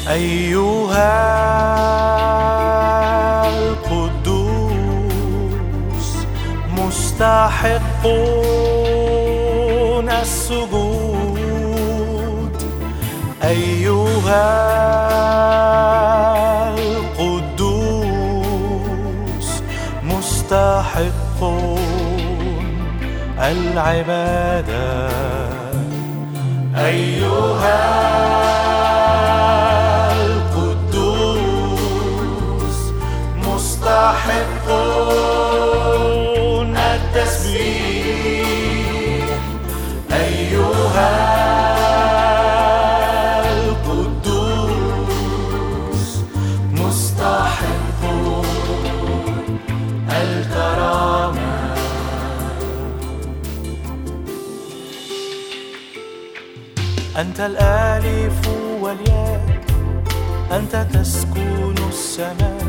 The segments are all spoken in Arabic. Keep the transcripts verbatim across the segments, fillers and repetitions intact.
أيها القدوس مستحقون السجود. أيها القدوس مستحقون العبادة. أيها مستحقون التسبيح. أيها القدوس مستحقون الكرامة. أنت الآلف والياء، أنت تسكن السماء،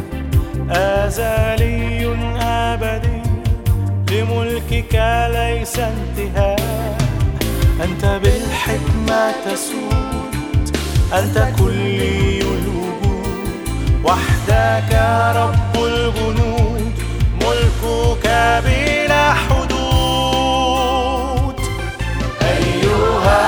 أزلي أبدي، لملكك ليس انتهاء. أنت بالحكمة تسود، أنت كلي الوجود، وحدك رب الجنود، ملكك بلا حدود. أيها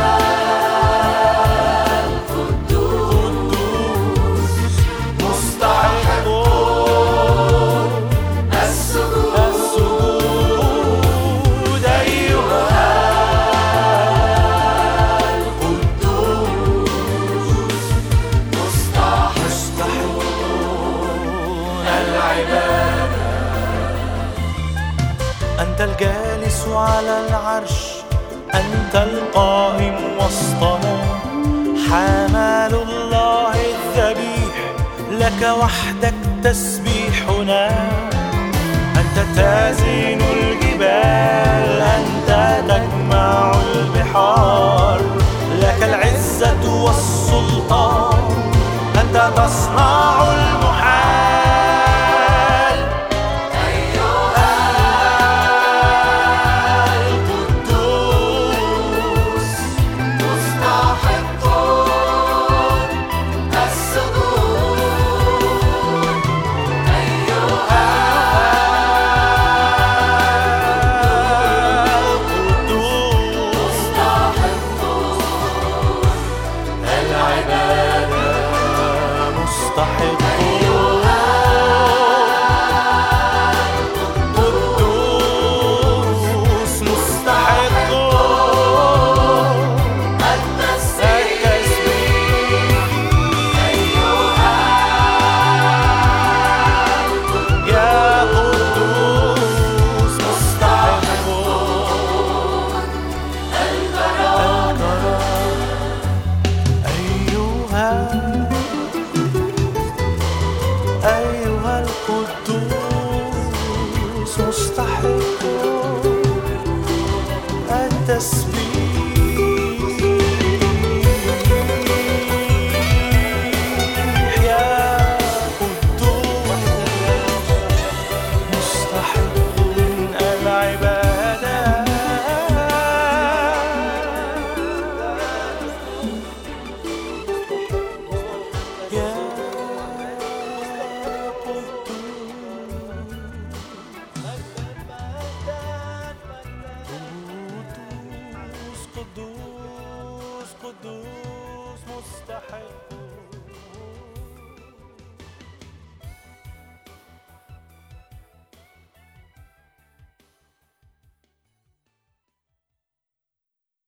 أنت الجالس على العرش، أنت القائم وسطنا، حمل الله الذبيح، لك وحدك تسبيحنا. أنت تزين الجبال، أنت تجمع البحار، لك العزة والسلطان، أنت تصنع المحال. أيها القدوس